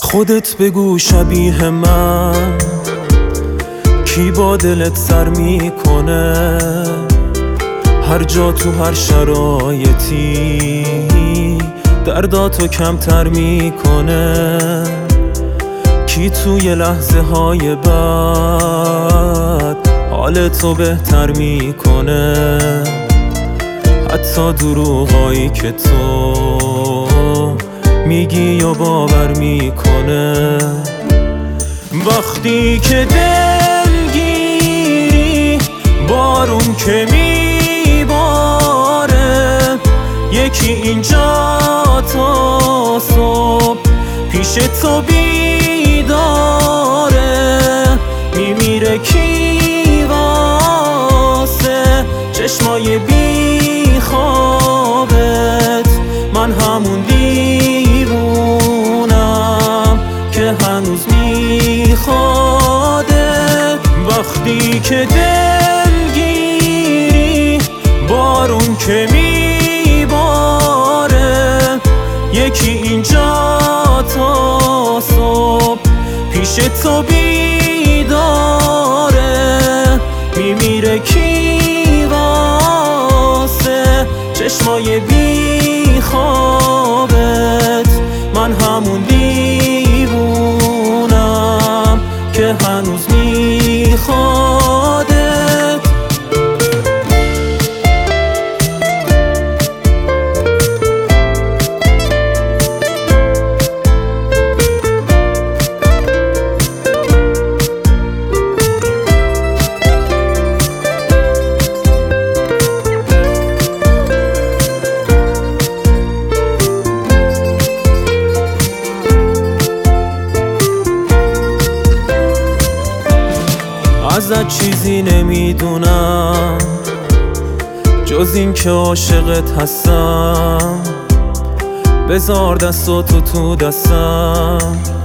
خودت بگو شبیه من کی با دلت سر میکنه، هر جا تو هر شرایطی درداتو کمتر میکنه، کی توی لحظه های بعد حالتو بهتر میکنه، حتی دروغایی که تو میگی و باور میکنه. وقتی که دلگیری بارون که میباره، یکی اینجا تا صبح پیش تو بیداره، میمیره کی واسه چشمای بی خوابت، من همون دیوونم که هنوز میخوادت. وقتی که دلگیری بارون که میباره، یکی اینجا تا صبح پیش تو بیداره، میمیره کی واسه چشمای بی خوابت، من همون دیوونم که هنوز میخوادت. ازت چیزی نمیدونم جز این که عاشقت هستم، بذار دستاتو تو دستم،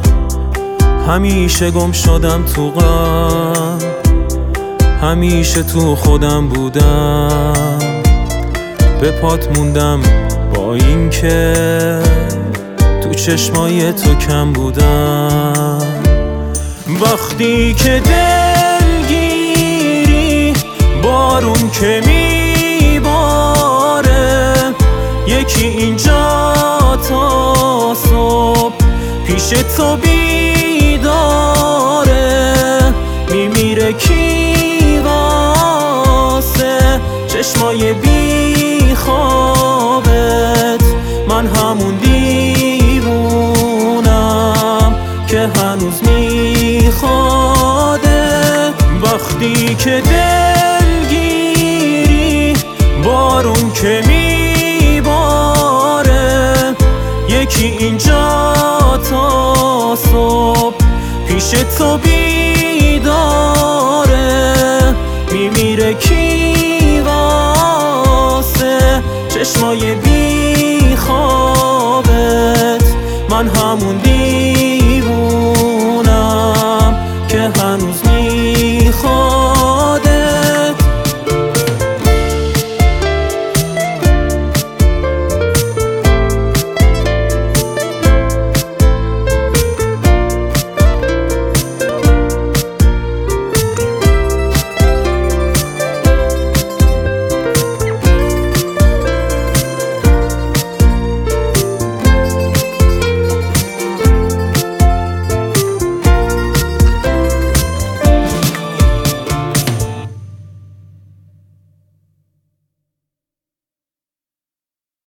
همیشه گم شدم تو غم، همیشه تو خودم بودم، به پات موندم با این که تو چشمای تو کم بودم. وقتی که بارون که میباره، یکی اینجا تا صبح پیش تو بیداره، میمیره کی واسه چشمای بی خوابت، من همون دیوونم که هنوز میخوادت. وقتی که بارون که میباره، یکی اینجا تا صبح پیش تو بیداره، میمیره کی واسه چشمای بی خوابت، من همون